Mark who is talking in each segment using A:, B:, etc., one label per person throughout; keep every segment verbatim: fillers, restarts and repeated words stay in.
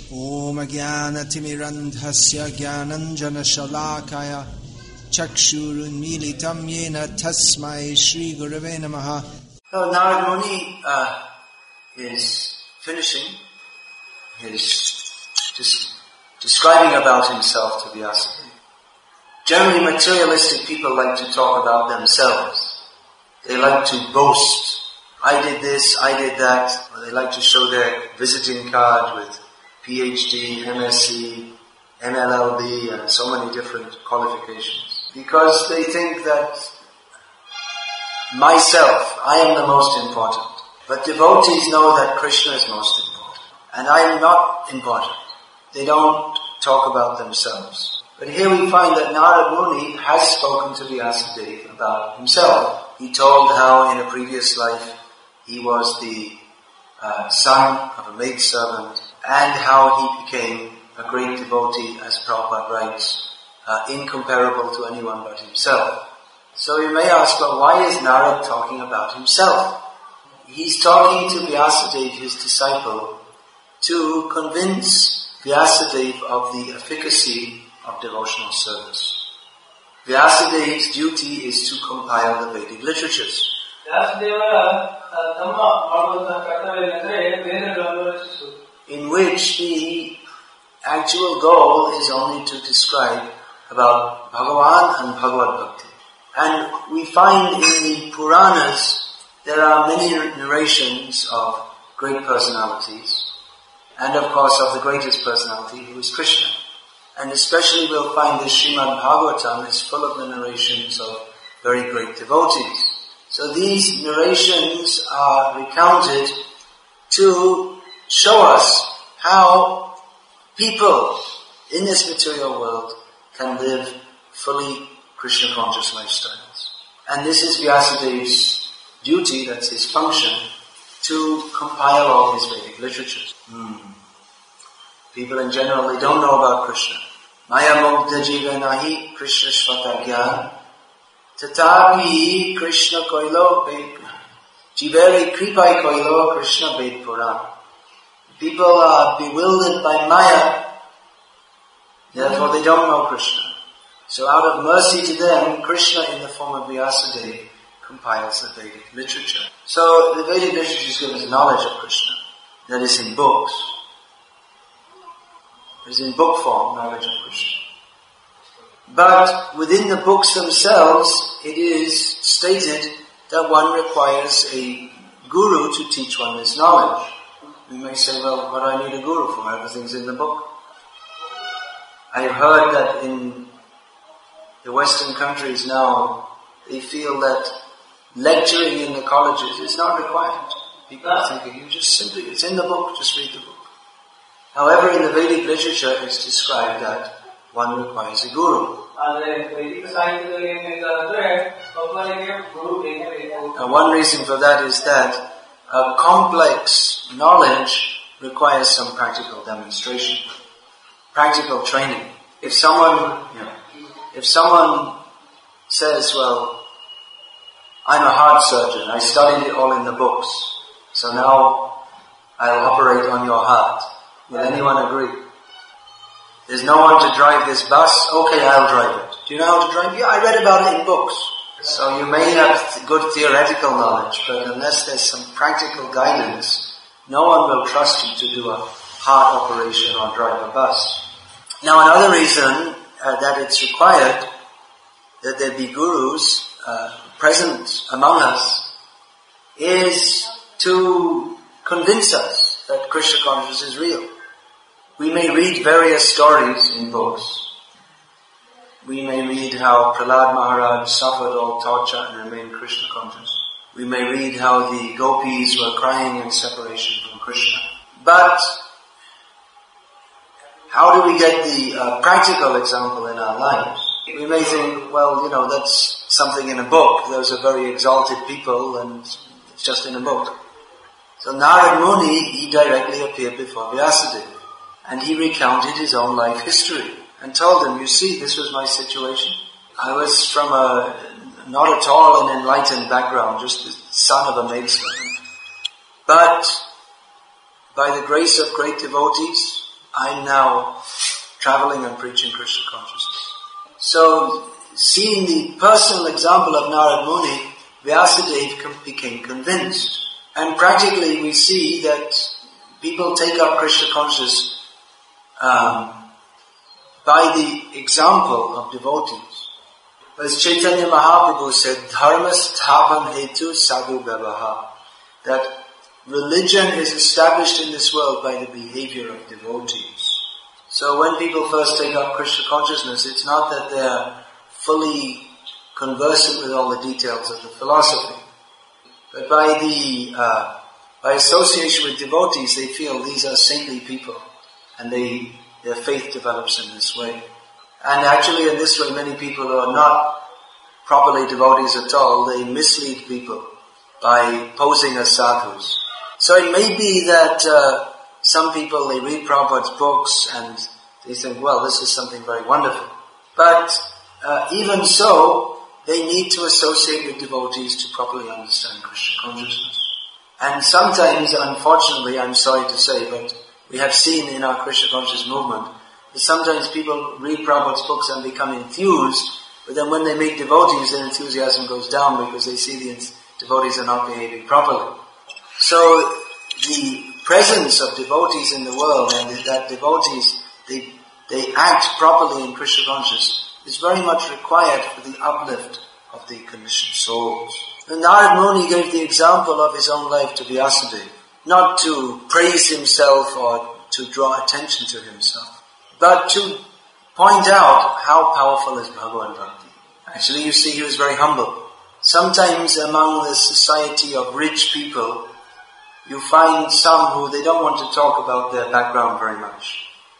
A: Om Jnanatimirandhasya Jnananjana Shalakaya Chakshurunmilitam Yena Tasmai Shri Gurave Namaha.
B: So Narad Muni uh, is finishing his just describing about himself to Vyasadeva. Generally materialistic people like to talk about themselves. They like to boast. I did this, I did that. Or they like to show their visiting card with P H D, M S C, M L L B and so many different qualifications. Because they think that myself, I am the most important. But devotees know that Krishna is most important. And I am not important. They don't talk about themselves. But here we find that Narad Muni has spoken to Vyasadeva about himself. He told how in a previous life he was the uh, son of a maidservant and how he became a great devotee, as Prabhupada writes, uh, incomparable to anyone but himself. So you may ask, well, why is Narad talking about himself? He's talking to Vyasadeva, his disciple, to convince Vyasadeva of the efficacy of devotional service. Vyasadeva's duty is to compile the Vedic literatures, in which the actual goal is only to describe about Bhagavan and Bhagavad Bhakti. And we find in the Puranas there are many narrations of great personalities, and of course of the greatest personality, who is Krishna. And especially we'll find the Srimad Bhagavatam is full of the narrations of very great devotees. So these narrations are recounted to show us how people in this material world can live fully Krishna conscious lifestyles. And this is Vyasadeva's duty, that's his function, to compile all his Vedic literatures. Hmm. People in general, they don't know about Krishna. Maya mukta jiva nahi Krishna shvata gyan tatapi Krishna koilo ved jiveri kripai koilo Krishna ved puran. People are bewildered by Maya, therefore they don't know Krishna. So out of mercy to them, Krishna in the form of Vyasadeva compiles the Vedic literature. So the Vedic literature gives us knowledge of Krishna that is in books. It is in book form, knowledge of Krishna. But within the books themselves, it is stated that one requires a guru to teach one this knowledge. We may say, well, what do I need a guru for? Everything's in the book. I have heard that in the Western countries now, they feel that lecturing in the colleges is not required. People are thinking, you just simply, it's in the book, just read the book. However, in the Vedic literature, it's described that one requires a guru. Now, one reason for that is that a complex knowledge requires some practical demonstration, practical training. If someone, you know, if someone says, well, I'm a heart surgeon, I studied it all in the books, so now I'll operate on your heart. Will anyone agree? There's no one to drive this bus, okay, I'll drive it. Do you know how to drive? Yeah, I read about it in books. So you may have good theoretical knowledge, but unless there's some practical guidance, no one will trust you to do a heart operation or drive a bus. Now another reason uh, that it's required that there be gurus uh, present among us is to convince us that Krishna consciousness is real. We may read various stories in books. We may read how Prahlad Maharaj suffered all torture and remained Krishna conscious. We may read how the gopis were crying in separation from Krishna. But how do we get the uh, practical example in our lives? We may think, well, you know, that's something in a book. Those are very exalted people and it's just in a book. So Narad Muni, he directly appeared before Vyasadeva. And he recounted his own life history and told them, you see, this was my situation. I was from a, not at all an enlightened background, just the son of a maidservant. But by the grace of great devotees, I'm now traveling and preaching Krishna consciousness. So, seeing the personal example of Narad Muni, Vyasadeva became convinced. And practically we see that people take up Krishna consciousness um, by the example of devotees. As Chaitanya Mahaprabhu said, Dharma sthapan hetu sadhu vyavaha, that religion is established in this world by the behavior of devotees. So when people first take up Krishna consciousness, it's not that they're fully conversant with all the details of the philosophy, but by the uh, by association with devotees, they feel these are saintly people, and they their faith develops in this way. And actually, in this way, many people who are not properly devotees at all, they mislead people by posing as sadhus. So it may be that uh, some people, they read Prabhupada's books and they think, well, this is something very wonderful. But uh, even so, they need to associate with devotees to properly understand Krishna consciousness. And sometimes, unfortunately, I'm sorry to say, but we have seen in our Krishna conscious movement that sometimes people read Prabhupada's books and become enthused, but then when they meet devotees, their enthusiasm goes down because they see the devotees are not behaving properly. So the presence of devotees in the world and that devotees, they, they act properly in Krishna consciousness is very much required for the uplift of the conditioned souls. And Narad Muni gave the example of his own life to Vyasadeva, not to praise himself or to draw attention to himself, but to point out how powerful is Bhagavan Bhakti. Actually, you see, he was very humble. Sometimes among the society of rich people, you find some who they don't want to talk about their background very much.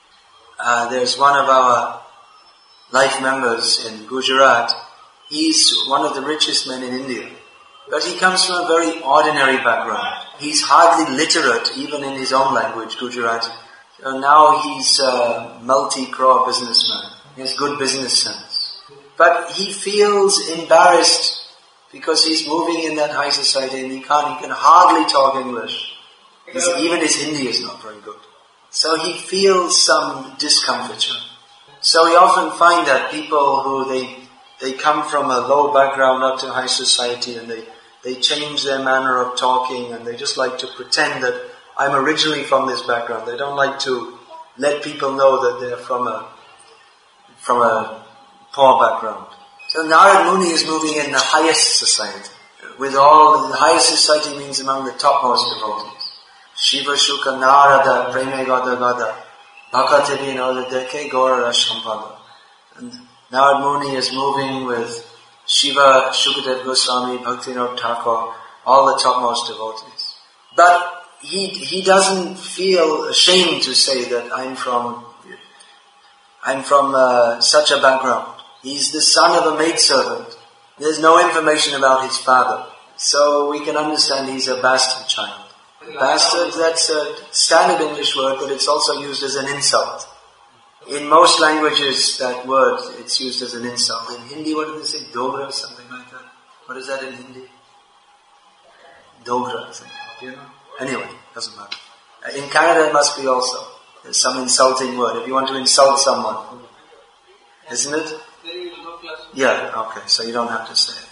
B: Uh, there's one of our life members in Gujarat. He's one of the richest men in India. But he comes from a very ordinary background. He's hardly literate, even in his own language, Gujarati. So now he's a multi-crore businessman. He has good business sense. But he feels embarrassed because he's moving in that high society and he can't, he can hardly talk English. His, even his Hindi is not very good. So he feels some discomfiture. So we often find that people who they they come from a low background up to high society and they, they change their manner of talking and they just like to pretend that I'm originally from this background. They don't like to let people know that they're from a from a poor background. So Narad Muni is moving in the highest society. With all, the highest society means among the topmost devotees. Shiva Shuka Narada Preme Gada Gada Bhakati Vinoda Deke Gaura Rashampada. And Narad Muni is moving with Shiva, Shukadev Goswami, Bhaktivinoda Thakur, all the topmost devotees. But he he doesn't feel ashamed to say that I'm from I'm from uh, such a background. He's the son of a maidservant. There's no information about his father. So we can understand he's a bastard child. Bastard, that's a standard English word, but it's also used as an insult. In most languages, that word, it's used as an insult. In Hindi, what do they say? Dogra or something like that? What is that in Hindi? Dogra or something. Do you know? Anyway, doesn't matter. In Canada, it must be also. There's some insulting word. If you want to insult someone. Isn't it? Yeah, okay, so you don't have to say it.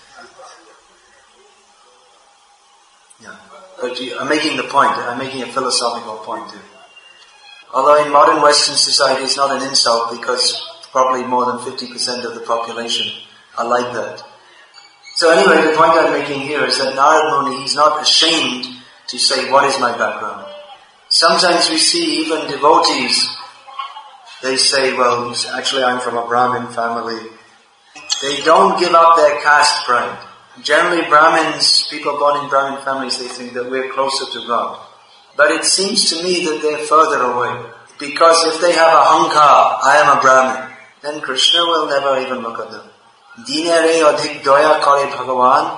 B: Yeah. But you, I'm making the point, I'm making a philosophical point here. Although in modern Western society it's not an insult because probably more than fifty percent of the population are like that. So anyway, the point I'm making here is that Narad Muni, he's not ashamed to say, what is my background? Sometimes we see even devotees, they say, well, actually I'm from a Brahmin family. They don't give up their caste pride. Generally Brahmins, people born in Brahmin families, they think that we're closer to God. But it seems to me that they're further away. Because if they have a hankar, I am a Brahmin, then Krishna will never even look at them. Dinare adhik doya kare Bhagavan,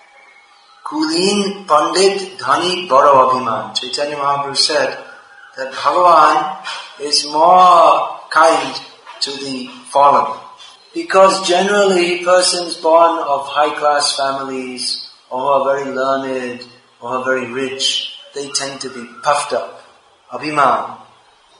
B: Kulin Pandit Dhani Baro Abhiman. Chaitanya Mahaprabhu said that Bhagavan is more kind to the fallen. Because generally persons born of high-class families or who are very learned or who are very rich, they tend to be puffed up. Abhiman.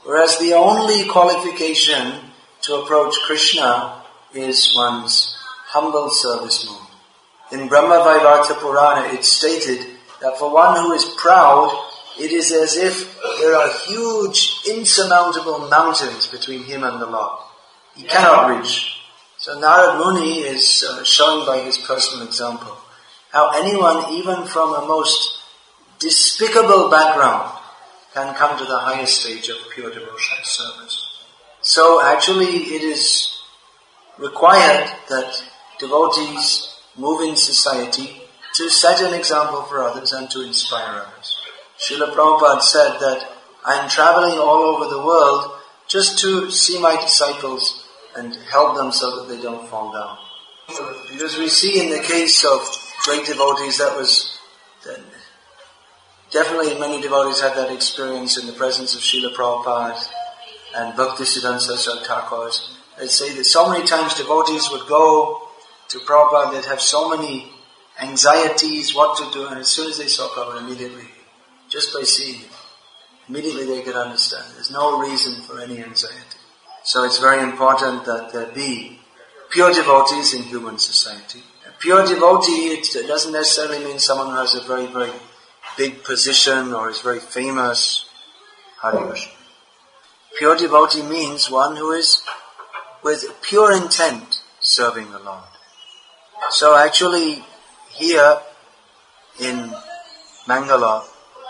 B: Whereas the only qualification to approach Krishna is one's humble service mode. In Brahma Vaivarta Purana it's stated that for one who is proud, it is as if there are huge, insurmountable mountains between him and the Lord. He cannot reach. So Narad Muni is uh, showing by his personal example how anyone, even from a most despicable background, can come to the highest stage of pure devotional service. So actually it is required that devotees move in society to set an example for others and to inspire others. Srila Prabhupada said that I am traveling all over the world just to see my disciples and help them so that they don't fall down. Because we see in the case of great devotees that was, that definitely many devotees had that experience in the presence of Srila Prabhupada and Bhaktisiddhanta Saraswati Thakur. They'd say that so many times devotees would go to Prabhupada, they'd have so many anxieties, what to do, and as soon as they saw Prabhupada, immediately, just by seeing him, immediately they could understand. There's no reason for any anxiety. So it's very important that there be pure devotees in human society. A pure devotee, it doesn't necessarily mean someone who has a very, very big position or is very famous. Hare Krishna. Pure devotee means one who is with pure intent serving the Lord. So actually here in Mangalore,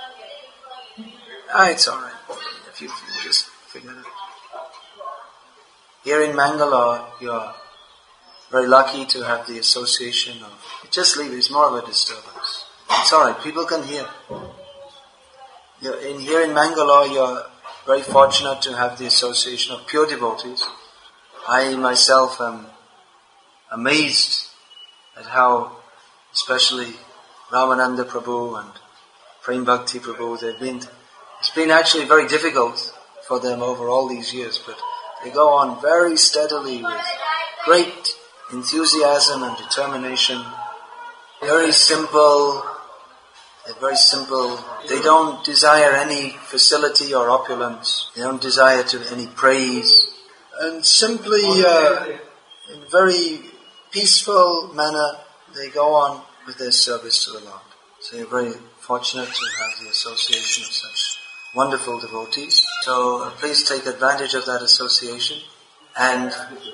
B: ah, it's alright if you, if you just figure it out. Here in Mangalore, you're very lucky to have the association of, just leave it, it's more of a disturbance. It's alright, people can hear. You're in, here in Mangalore, you're very fortunate to have the association of pure devotees. I myself am amazed at how, especially Ramananda Prabhu and Prem Bhakti Prabhu, they've been, it's been actually very difficult for them over all these years, but they go on very steadily with great enthusiasm and determination. Very simple, they're very simple. They don't desire any facility or opulence. They don't desire to any praise. And simply, uh, in very peaceful manner, they go on with their service to the Lord. So you're very fortunate to have the association of such wonderful devotees. So uh, please take advantage of that association and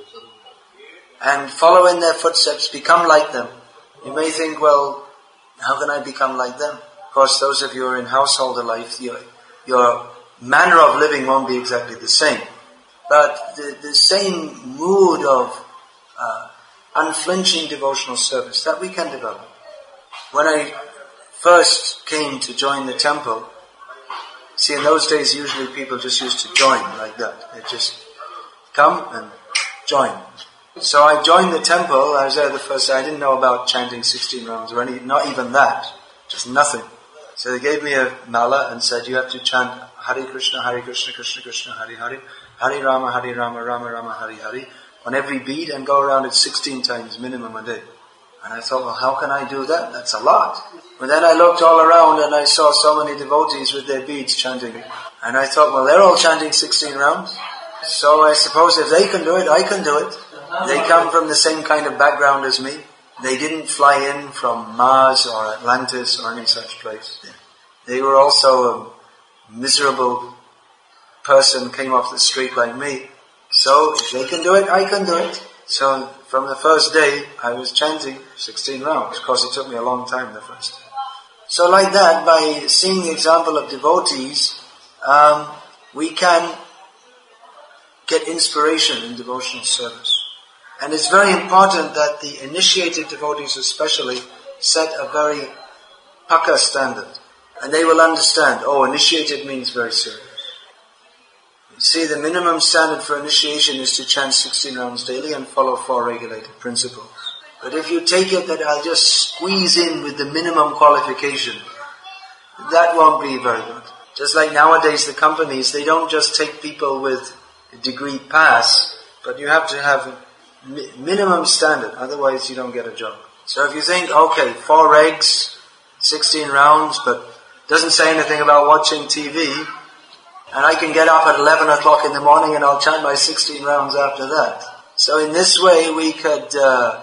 B: and follow in their footsteps, become like them. You may think, well, how can I become like them? Of course, those of you who are in householder life, your, your manner of living won't be exactly the same. But the, the same mood of uh, unflinching devotional service that we can develop. When I first came to join the temple, see, in those days usually people just used to join like that. They just come and join. So I joined the temple. I was there the first day. I didn't know about chanting sixteen rounds or any, not even that. Just nothing. So they gave me a mala and said, you have to chant Hare Krishna, Hare Krishna, Krishna Krishna, Hare Hare, Hare Rama, Hare Rama, Rama Rama, Hare Hare, on every beat and go around it sixteen times minimum a day. And I thought, well, how can I do that? That's a lot. But then I looked all around and I saw so many devotees with their beads chanting. And I thought, well, they're all chanting sixteen rounds. So I suppose if they can do it, I can do it. They come from the same kind of background as me. They didn't fly in from Mars or Atlantis or any such place. They were also a miserable person, came off the street like me. So if they can do it, I can do it. So from the first day, I was chanting sixteen rounds. Of course, it took me a long time the first day. So like that, by seeing the example of devotees, um, we can get inspiration in devotional service. And it's very important that the initiated devotees especially set a very pakka standard. And they will understand, oh, initiated means very serious. You see, the minimum standard for initiation is to chant sixteen rounds daily and follow four regulated principles. But if you take it that I'll just squeeze in with the minimum qualification, that won't be very good. Just like nowadays the companies, they don't just take people with a degree pass, but you have to have a minimum standard, otherwise you don't get a job. So if you think, okay, four regs, sixteen rounds, but doesn't say anything about watching T V, And I can get up at eleven o'clock in the morning and I'll chant my sixteen rounds after that. So in this way we could uh,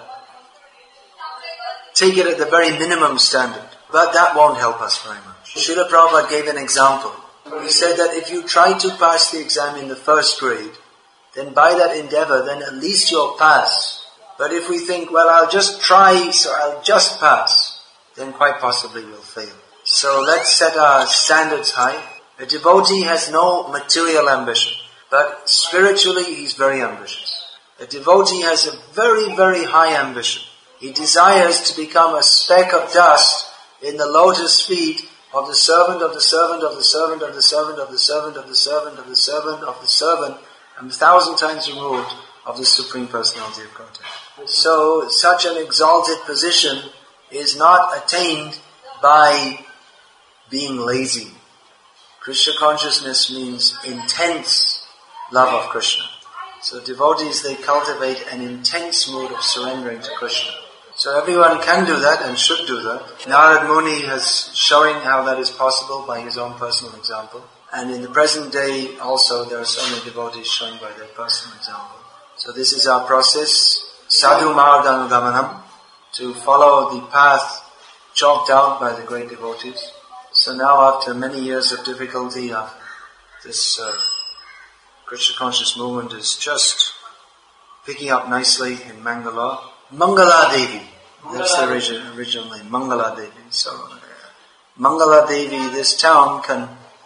B: take it at the very minimum standard. But that won't help us very much. Srila Prabhupada gave an example. He said that if you try to pass the exam in the first grade, then by that endeavor, then at least you'll pass. But if we think, well, I'll just try, so I'll just pass, then quite possibly we'll fail. So let's set our standards high. A devotee has no material ambition, but spiritually he's very ambitious. A devotee has a very, very high ambition. He desires to become a speck of dust in the lotus feet of the servant of the servant of the servant of the servant of the servant of the servant of the servant of the servant, and a thousand times removed of the Supreme Personality of Godhead. So such an exalted position is not attained by being lazy. Krishna consciousness means intense love of Krishna. So devotees, they cultivate an intense mood of surrendering to Krishna. So everyone can do that and should do that. Narad Muni has showing how that is possible by his own personal example. And in the present day also there are so many devotees showing by their personal example. So this is our process, sadhu mardam gamanam, to follow the path chalked out by the great devotees. So now after many years of difficulty, uh, this uh, Krishna conscious movement is just picking up nicely in Mangalore. Mangala Devi, that's the original, original name, Mangala Devi. So uh, Mangala Devi, this town can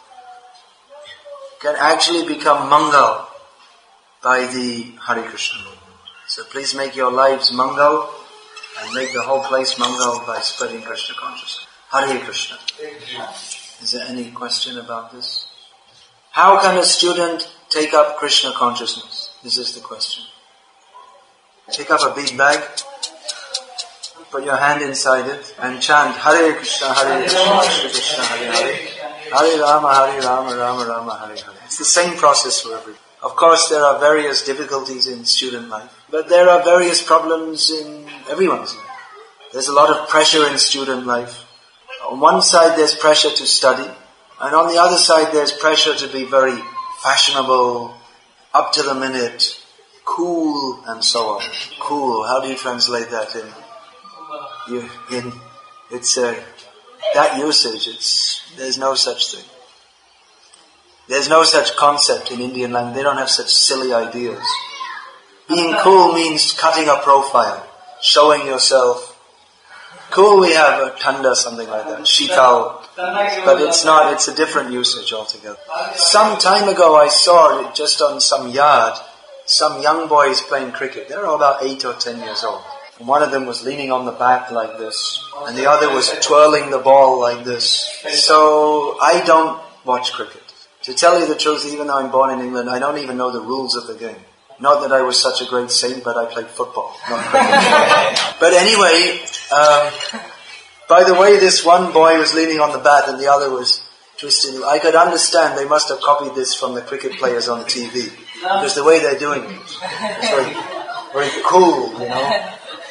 B: can actually become Mangal by the Hare Krishna movement. So please make your lives Mangal and make the whole place Mangal by spreading Krishna consciousness. Hare Krishna. Is there any question about this? How can a student take up Krishna consciousness? This is the question. Take up a big bag, put your hand inside it, and chant Hare Krishna, Hare Krishna, Krishna Krishna, Hare Hare, Hare Rama, Hare Rama, Rama Rama, Hare Hare. It's the same process for everyone. Of course, there are various difficulties in student life, but there are various problems in everyone's life. There's a lot of pressure in student life. On one side, there's pressure to study, and on the other side, there's pressure to be very fashionable, up to the minute, cool, and so on. Cool. How do you translate that in? You, in it's uh, that usage. It's there's no such thing. There's no such concept in Indian language. They don't have such silly ideas. Being cool means cutting a profile, showing yourself. Cool, we have a tanda, something like that, shital, but it's not. It's a different usage altogether. Some time ago, I saw it just on some yard. Some young boys playing cricket. They were all about eight or ten years old. And one of them was leaning on the bat like this, and the other was twirling the ball like this. So I don't watch cricket. To tell you the truth, even though I'm born in England, I don't even know the rules of the game. Not that I was such a great saint, but I played football, not cricket. But anyway, um, by the way this one boy was leaning on the bat and the other was twisting, I could understand they must have copied this from the cricket players on T V. Because the way they're doing it, it's very, very cool, you know.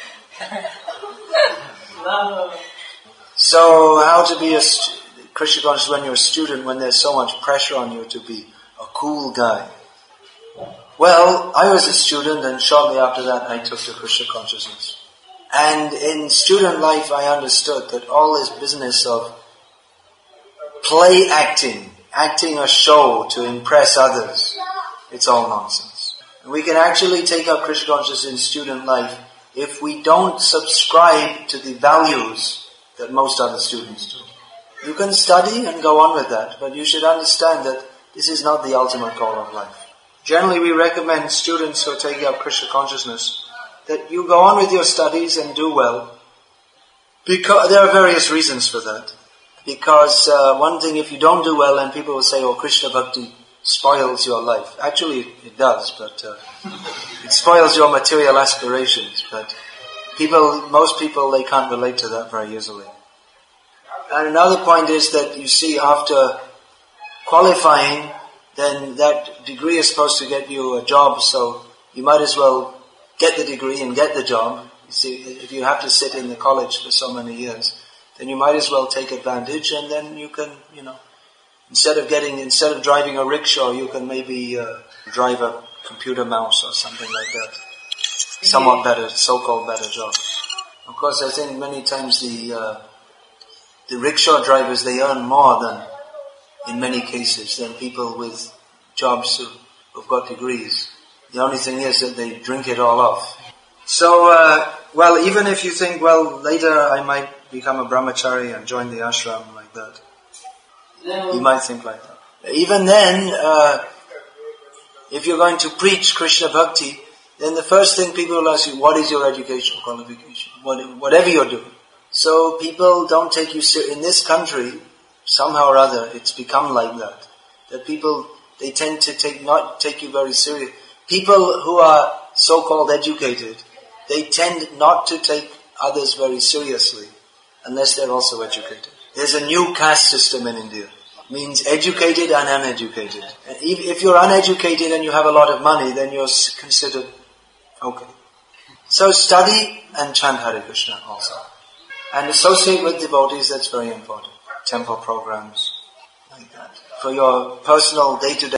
B: So, how to be a st- Krishna conscious when you're a student, when there's so much pressure on you to be a cool guy? Well, I was a student, and shortly after that, I took to Krishna consciousness. And in student life, I understood that all this business of play acting, acting a show to impress others, it's all nonsense. We can actually take up Krishna consciousness in student life if we don't subscribe to the values that most other students do. You can study and go on with that, but you should understand that this is not the ultimate goal of life. Generally, we recommend students who are taking up Krishna consciousness that you go on with your studies and do well. Because there are various reasons for that. Because uh, one thing, if you don't do well, and people will say, "Oh, Krishna Bhakti spoils your life." Actually, it does, but uh, it spoils your material aspirations. But people, most people, they can't relate to that very easily. And another point is that you see, after qualifying, then that degree is supposed to get you a job, so you might as well get the degree and get the job. You see, if you have to sit in the college for so many years, then you might as well take advantage, and then you can, you know, Instead of getting, instead of driving a rickshaw, you can maybe uh, drive a computer mouse or something like that. Somewhat better, so-called better job. Of course, I think many times the uh, the rickshaw drivers, they earn more than, in many cases, than people with jobs who, who've got degrees. The only thing is that they drink it all off. So, uh, well, even if you think, well, later I might become a brahmachari and join the ashram like that. You might think like that. Even then, uh, if you're going to preach Krishna Bhakti, then the first thing people will ask you, what is your educational qualification? What, whatever you're doing. So people don't take you ser- in this country, somehow or other, it's become like that. That people, they tend to take not take you very serious. People who are so-called educated, they tend not to take others very seriously, unless they're also educated. There's a new caste system in India. It means educated and uneducated. And if you're uneducated and you have a lot of money, then you're considered okay. So study and chant Hare Krishna also. And associate with devotees, that's very important. Temple programs, like that. For your personal day-to-day